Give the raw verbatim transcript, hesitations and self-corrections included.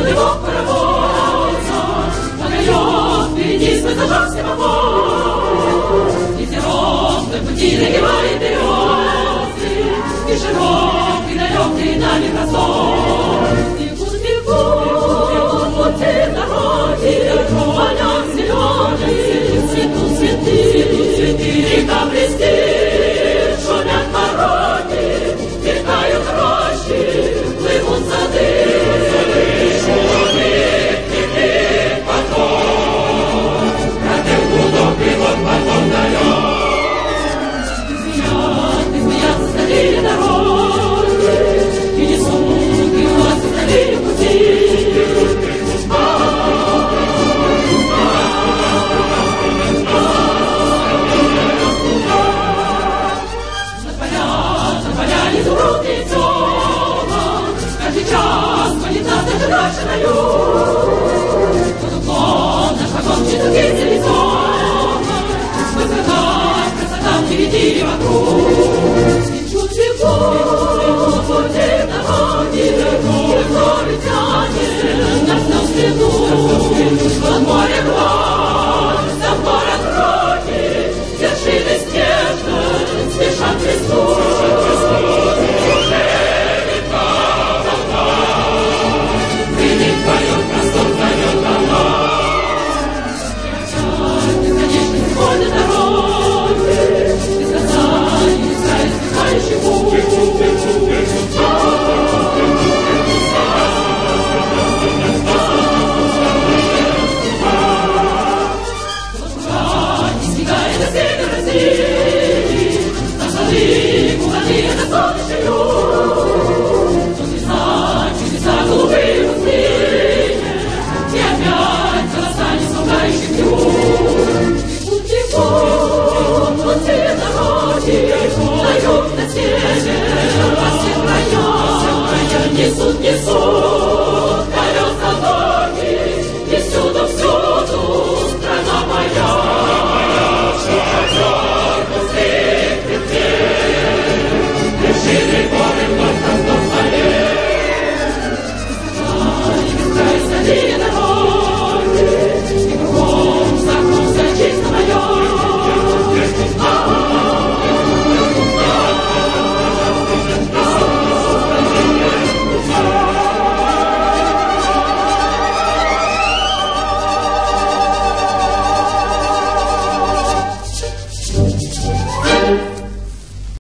его паровоза, погорел впереди свой зажег семафор. Ветерок вдоль пути нагибает березы, и широкий далекий дальний простор. Бегут, бегут, бегут пути дороги, поля зеленые, цветут цветы, цветут цветы, река блестит, шумят пороги, мелькают рощи, плывут сады. Дальше на юг, под уклон наш вагон четыре цивилизованный, высота, красота впереди и вокруг. Бегут, бегут, пути дороги, горы тянет, на всем свету, от моря глаз, за город роки, вершины снежной, спешат к кресту. Несут, несут колеса ноги, и всюду, всюду страна моя. Шатер пустых ветвей, вершины горы вновь на вдох полей. Высота и край,